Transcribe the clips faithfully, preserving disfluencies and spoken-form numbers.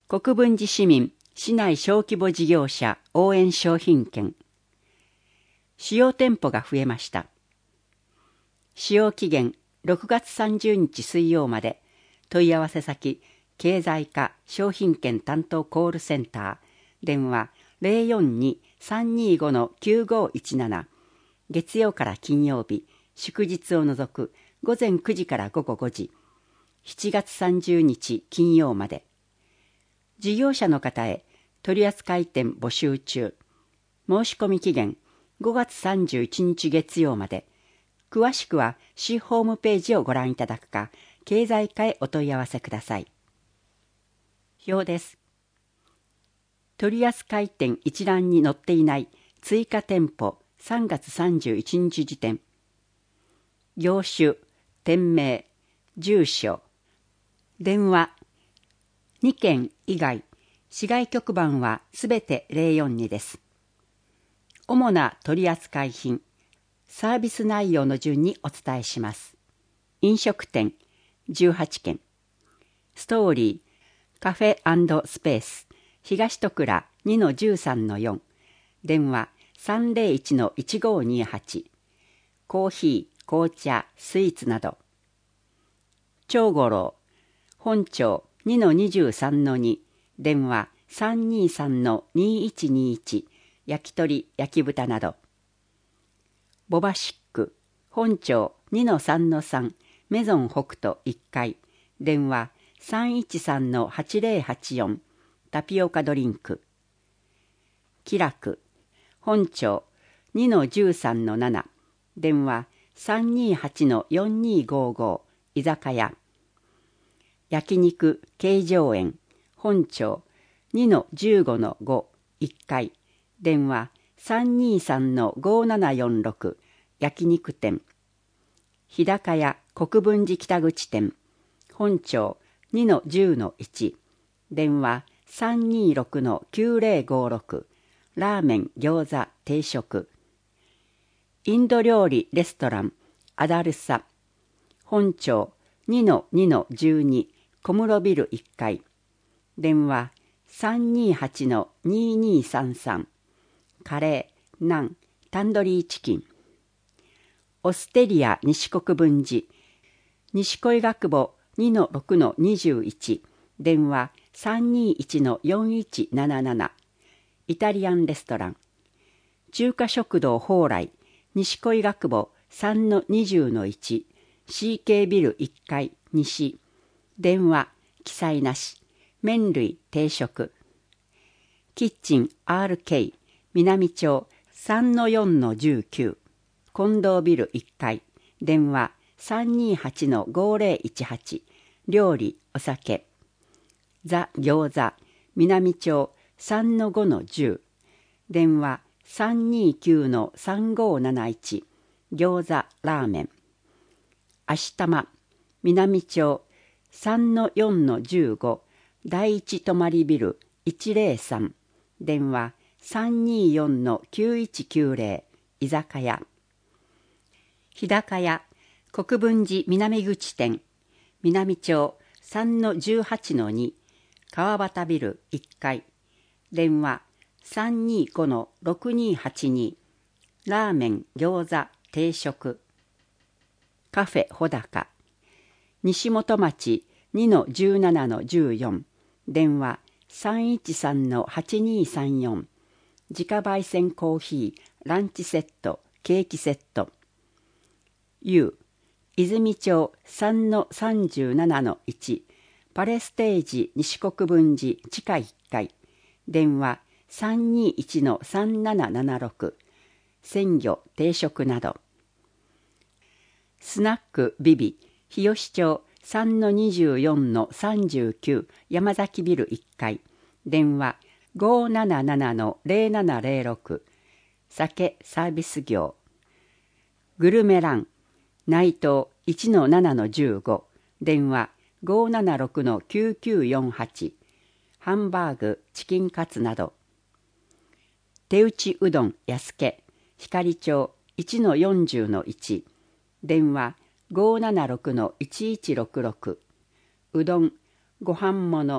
国分寺市民市内小規模事業者応援商品券。使用店舗が増えました。使用期限ろくがつさんじゅうにち水曜まで。問い合わせ先経済課商品券担当コールセンター。電話 ゼロよんに さんにご きゅうごいちなな。月曜から金曜日、祝日を除く午前くじから午後ごじ。しちがつさんじゅうにち金曜まで。事業者の方へ取扱店募集中。申し込み期限ごがつさんじゅういちにち月曜まで。詳しくは市ホームページをご覧いただくか、経済課へお問い合わせください。表です。取扱店一覧に載っていない追加店舗さんがつさんじゅういちにち時点。業種、店名、住所、電話、にけん以外、市外局番はすべてゼロよんにです。主な取扱品、サービス内容の順にお伝えします。飲食店、じゅうはちけん。ストーリー、カフェ&スペース、東戸倉 にのじゅうさんのよん。電話 さんゼロいちのいちごにはち。コーヒー、紅茶、スイーツなど。長五郎、本町 にのにじゅうさんのに。電話 さんにさんのにいちにいち。焼き鳥、焼き豚など。ボバシック、本町 にのさんのさん。メゾン北斗いっかい。電話 さんいちさんのはちゼロはちよん。タピオカドリンク。気楽、本町 にのじゅうさんのなな。電話 さんにはちのよんにごご。居酒屋。焼肉慶城園、本町 にのじゅうごのご。いっかい。電話 さんにさんのごななよんろく。焼肉店。日高屋国分寺北口店、本町 にのじゅうのいち。電話 さんにろくのきゅうゼロごろく。ラーメン餃子定食。インド料理レストランアダルサ、本町 にのにのじゅうに。小室ビルいっかい。電話 さんにはちのににさんさん。カレー、ナン、タンドリーチキン。オステリア西国分寺、西恋学部 にのろくのにじゅういち。電話 さんにいちのよんいちなななな。イタリアンレストラン。中華食堂蓬莱、西恋学部 さんのにじゅうのいち。シーケー ビルいっかい西。電話、記載なし。麺類定食。キッチン アールケー、南町 さんのよんのじゅうきゅう。近藤ビルいっかい。電話 さんにはちのごゼロいちはち。料理、お酒。ザ・餃子、南町 さんのごのじゅう。電話 さんにきゅうのさんごなないち。餃子、ラーメン。足玉、南町 さんのよんのじゅうご。第一泊ビルいちゼロさん。電話 さんによんのきゅういちきゅうゼロ。居酒屋。日高屋国分寺南口店、南町 さんのじゅうはちのに。川端ビルいっかい。電話 さんにごのろくにはちに。ラーメン餃子定食。カフェ穂高、西本町 にのじゅうななのじゅうよん。電話 さんいちさんのはちにさんよん。自家焙煎コーヒー、ランチセット、ケーキセット。U、泉町 さんのさんじゅうななのいち。パレステージ西国分寺地下いっかい。電話 さんにいちのさんななななろく。鮮魚定食など。スナックビビ日吉町 さんのにじゅうよんのさんじゅうきゅう。山崎ビルいっかい。電話 ごななななのゼロななゼロろく。酒サービス業。グルメラン内藤 いちのななのじゅうご。電話 ごななろくのきゅうきゅうよんはち。ハンバーグチキンカツなど。手打ちうどん安家光町 いちのよんじゅうのいち。電話 ごななろくのいちいちろくろく。うどんご飯もの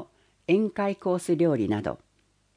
宴会コース料理など。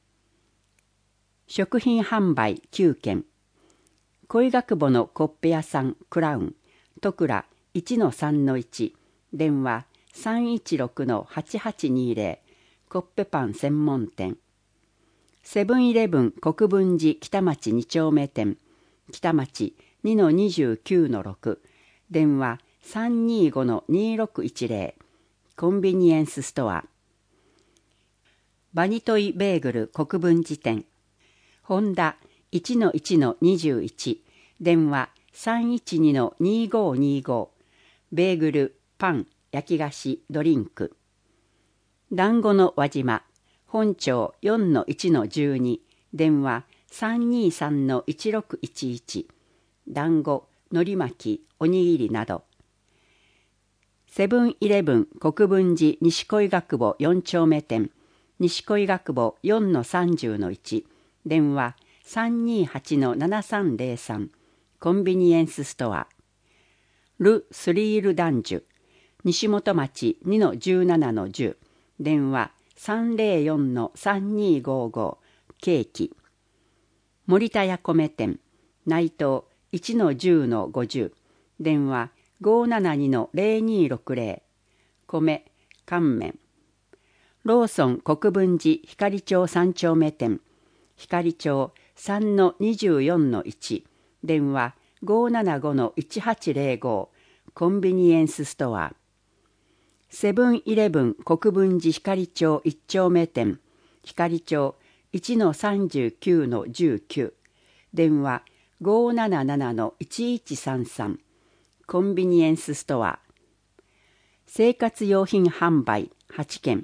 食品販売きゅうけん。恋学母のコッペ屋さんクラウン、戸倉 いちのさんのいち、電話 さんいちろくのはちはちにぜろ、コッペパン専門店。セブンイレブン国分寺北町に丁目店、北町 にのにじゅうきゅうのろく、電話 さんにごのにろくいちぜろ、コンビニエンスストア。バニトイベーグル国分寺店、ホンダ いちのいちのにじゅういち、電話 さんいちにのにごにご、ベーグル、パン、焼き菓子、ドリンク。団子の輪島、本町 よんのいちのじゅうに、電話 さんにさんのいちろくいちいち、団子、海苔巻き、おにぎりなど。セブンイレブン国分寺西恋学母よん丁目店、西恋学母 よんのさんじゅうのいち、電話 さんにはちのななさんぜろさん、コンビニエンスストア。ル・スリールダンジュ、西本町 にのじゅうななのじゅう、電話 さんぜろよんのさんにごご、ケーキ。森田屋米店、内藤 いちのじゅうのごじゅう、電話 ごななにのぜろにろくぜろ、米、乾麺。ローソン国分寺光町さん丁目店、光町 さんのにじゅうよんのいち、電話 ごななごのいちはちぜろご、コンビニエンスストア。セブンイレブン国分寺光町いち丁目店、光町 いちのさんじゅうきゅうのじゅうきゅう、電話 ごななななのいちいちさんさん、コンビニエンスストア。生活用品販売はちけん。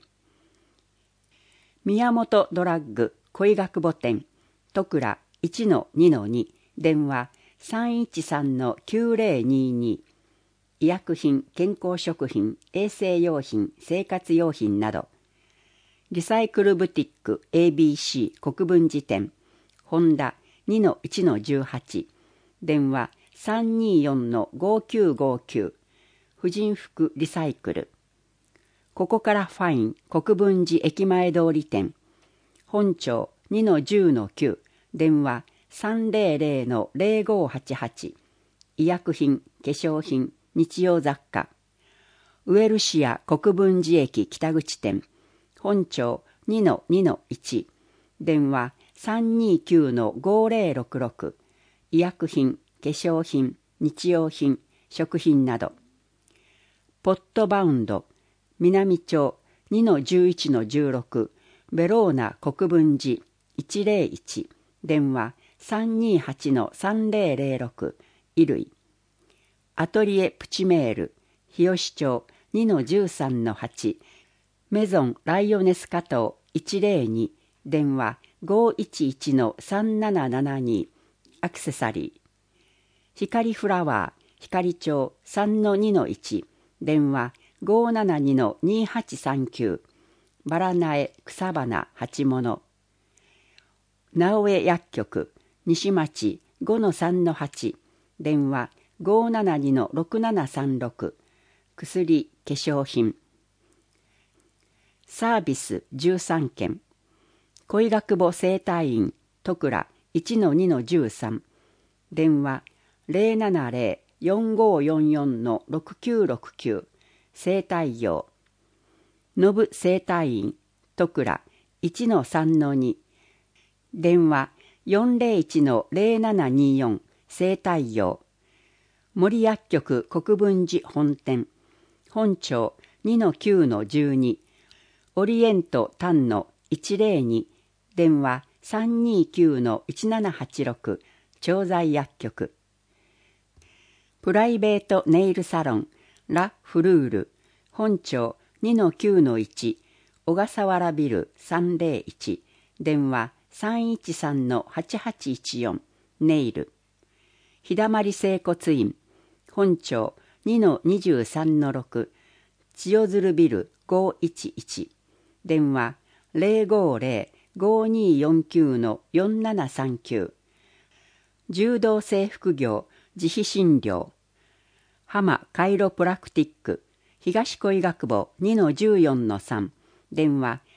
宮本ドラッグ恋学母店、戸倉 いちのにのに、電話 さんいちさんのきゅうぜろにに、医薬品、健康食品、衛生用品、生活用品など。リサイクルブティック エービーシー 国分寺店、ホンダ にのいちのじゅうはち、電話 さんによんのごきゅうごきゅう、婦人服リサイクル。ここからファイン国分寺駅前通り店、本町 にのじゅうのきゅう、電話 さんぜろぜろのぜろごはちはち、医薬品、化粧品、日用雑貨。ウエルシア国分寺駅北口店、本町 にのにのいち、電話 さんにきゅうのごぜろろくろく、医薬品、化粧品、日用品、食品など。ポットバウンド南町 にのじゅういちのじゅうろく、ベローナ国分寺いちぜろいち、電話 さんにはちのさんぜろぜろろく、衣類。アトリエプチメール日吉町 にのじゅうさんのはち、メゾンライオネス加藤いちぜろに、電話 ごいちいちのさんななななに、アクセサリー。光フラワー光町 さんのにのいち、電話 ごななにのにはちさんきゅう、バラ苗草花鉢物。直江薬局西町 ごのさんのはち、電話 ごななにのろくななさんろく、薬化粧品。サービスじゅうさんけん。恋学母整体院戸倉 いちのにのじゅうさん、電話 ぜろななぜろよんごよんよんのろくきゅうろくきゅう、整体業。のぶ整体院戸倉 いちのさんのに、電話 よんぜろいちのぜろななによん、整体業。森薬局国分寺本店、本町 にのきゅうのじゅうに、オリエント丹野いちぜろに、電話 さんにきゅうのいちななはちろく、調剤薬局。プライベートネイルサロンラ・フルール、本町 にのきゅうのいち、小笠原ビルさんぜろいち、電話 さんいちさんのはちはちいちよん、ネイル。日だまり整骨院、本町 にのにじゅうさんのろく、千代鶴ビルごいちいち、電話 ぜろごぜろごによんきゅうのよんななさんきゅう。柔道整復業自費診療。浜カイロプラクティック東恋学母 にのじゅうよんのさん、電話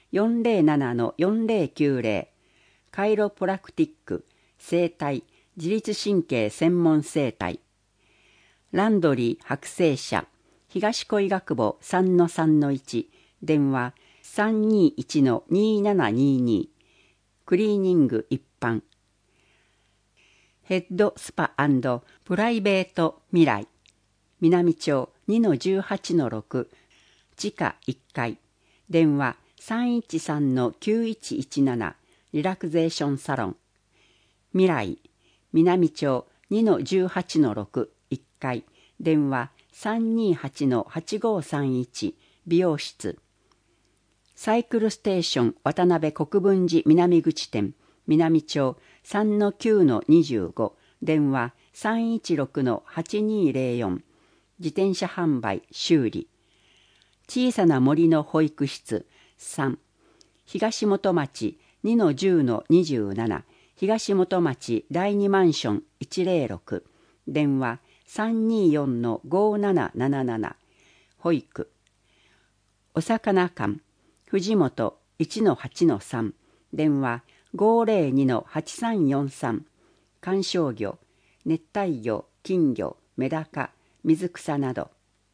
よんゼロななのよんゼロきゅうゼロカイロプラクティック生体自律神経専門生態ランドリー白生社東小医学部 さんのさんのいち 電話 さんにいちのにななにに クリーニング一般ヘッドスパ&プライベート未来南町 にのじゅうはちのろく 地下いっかい電話 さんいちさんのきゅういちいちなな リラクゼーションサロン未来南町 にのじゅうはちのろく いっかい電話 さんにはちのはちごさんいち 美容室サイクルステーション渡辺国分寺南口店南町 さんのきゅうのにじゅうご 電話 さんいちろくのはちにゼロよん 自転車販売修理小さな森の保育室さん東本町 にのじゅうのにじゅうなな 東本町だいにマンションいちゼロろく電話 さんによんのごなななななな 保育お魚館藤本 いちのはちのさん 電話 ごゼロにのはちさんよんさん 観賞魚熱帯魚金魚メダカ水草など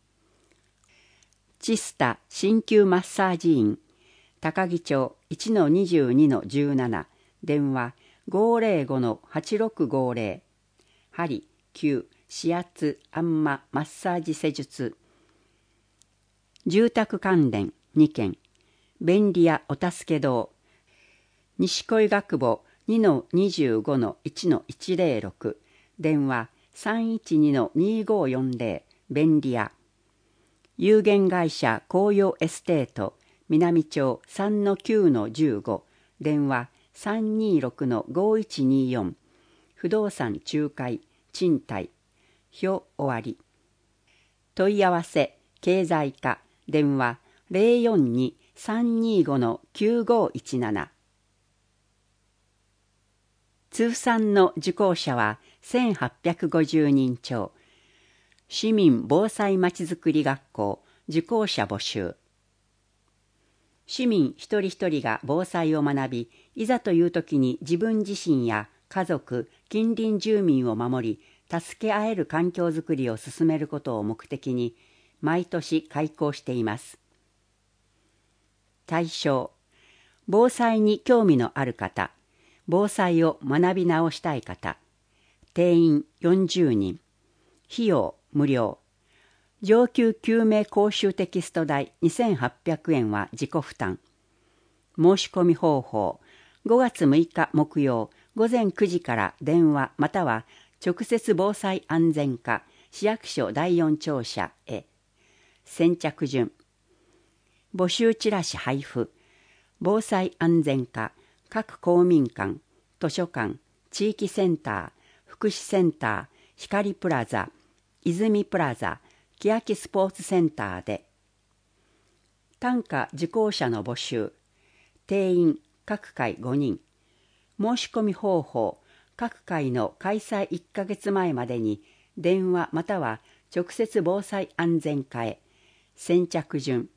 チスタ鍼灸マッサージ院高木町 いちのにじゅうにのじゅうなな 電話 ごゼロごのはちろくごゼロ 針灸指圧按摩マッサージ施術住宅関連にけん便利屋お助け堂西小医学部 にのにじゅうごのいちのいちゼロろく 電話 さんいちにのにごよんゼロ 便利屋有限会社紅葉エステート南町 さんのきゅうのじゅうご 電話 さんにろくのごいちによん 不動産仲介賃貸表終わり問い合わせ経済課電話 ゼロよんにさんにごのきゅうごいちなな通算の受講者はせんはっぴゃくごじゅうにん超市民防災まちづくり学校受講者募集市民一人一人が防災を学びいざという時に自分自身や家族近隣住民を守り助け合える環境づくりを進めることを目的に毎年開講しています対象防災に興味のある方防災を学び直したい方定員よんじゅうにん費用無料上級救命講習テキスト代にせんはっぴゃくえんは自己負担申し込み方法ごがつむいか木曜ごぜんくじから電話または直接防災安全課市役所だいよん庁舎へ先着順募集チラシ配布防災安全課各公民館図書館地域センター福祉センター光プラザ泉プラザ欅スポーツセンターで単価受講者の募集定員各回ごにん申し込み方法各回の開催いっかげつまえまでに電話または直接防災安全課へ先着順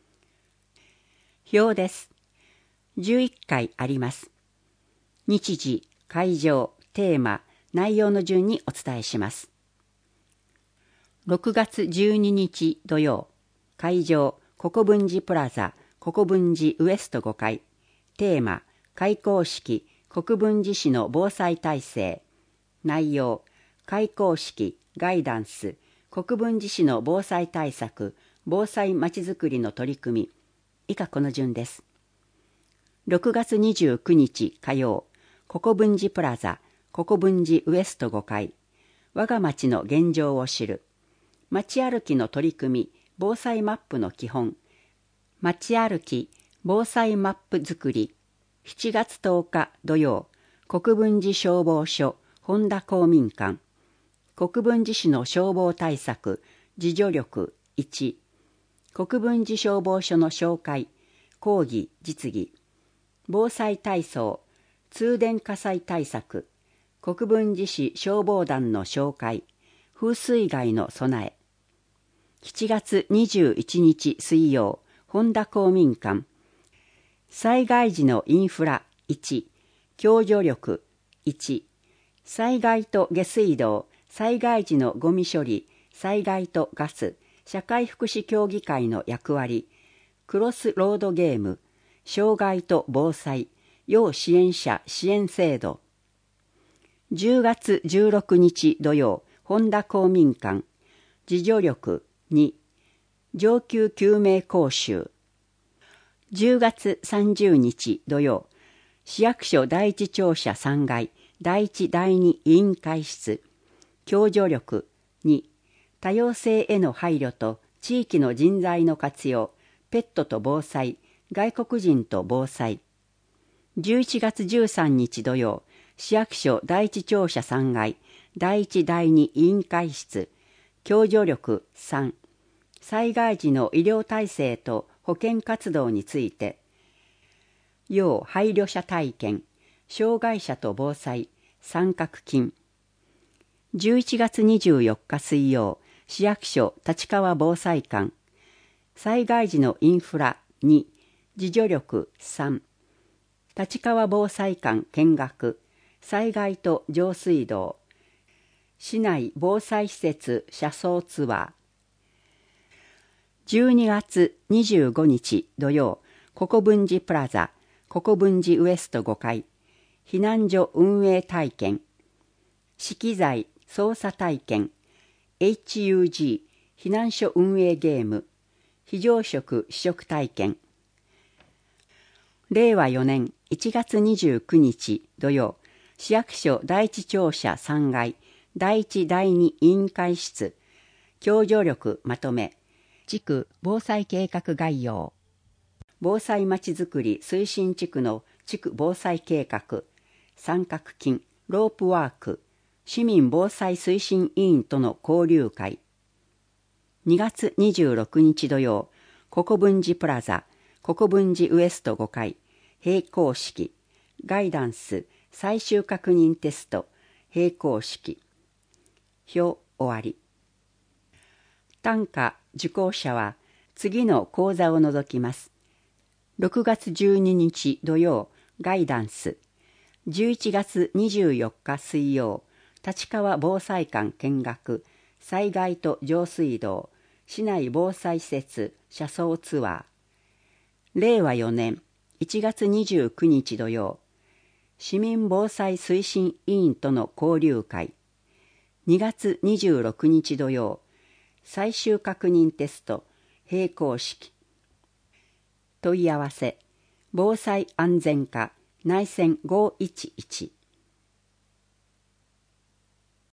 表ですじゅういっかいあります日時会場テーマ内容の順にお伝えしますろくがつじゅうににち土曜会場国分寺プラザ国分寺ウエストごかいテーマ開講式国分寺市の防災体制内容開講式ガイダンス国分寺市の防災対策防災まちづくりの取り組み以下この順ですろくがつにじゅうくにち火曜国分寺プラザ国分寺ウエストごかい我が町の現状を知る街歩きの取り組み防災マップの基本街歩き防災マップ作りしちがつとおか土曜国分寺消防署本田公民館国分寺市の消防対策自助力いち国分寺消防署の紹介講義実技防災体操通電火災対策国分寺市消防団の紹介風水害の備えしちがつにじゅういちにち水曜本田公民館災害時のインフラいち、共助力いち、災害と下水道、災害時のゴミ処理、災害とガス、社会福祉協議会の役割、クロスロードゲーム、障害と防災、要支援者支援制度。じゅうがつじゅうろくにち土曜、本田公民館、自助力に、上級救命講習。じゅうがつさんじゅうにち土曜、市役所第一庁舎さんがい、第一第二委員会室、共助力に、多様性への配慮と地域の人材の活用、ペットと防災、外国人と防災。じゅういちがつじゅうさんにち土曜、市役所第一庁舎さんがい、第一第二委員会室、共助力さん、災害時の医療体制と保健活動について、要配慮者体験、障害者と防災、参画金。じゅういちがつにじゅうよっか水曜、市役所立川防災館、災害時のインフラに、自助力さん、立川防災館見学、災害と上水道、市内防災施設車窓ツアー。じゅうにがつにじゅうごにち土曜、国分寺プラザ、国分寺ウエストごかい、避難所運営体験、資機材操作体験、エイチユージー 避難所運営ゲーム、非常食試食体験。れいわよねんいちがつにじゅうくにち土曜、市役所第一庁舎さんがい、第一第二委員会室、共助力まとめ、地区防災計画概要、防災まちづくり推進地区の地区防災計画、参画金、ロープワーク、市民防災推進委員との交流会。にがつにじゅうろくにち土曜、国分寺プラザ、国分寺ウエストごかい、閉校式、ガイダンス、最終確認テスト、閉校式。表終わり。単価受講者は次の講座を除きます。ろくがつじゅうににち土曜、ガイダンス。じゅういちがつにじゅうよっか水曜、立川防災館見学、災害と上水道、市内防災施設車窓ツアー。れいわよねんいちがつにじゅうくにち土曜、市民防災推進委員との交流会。にがつにじゅうろくにち土曜、最終確認テスト、閉校式。問い合わせ、防災安全課内線ごいちいち。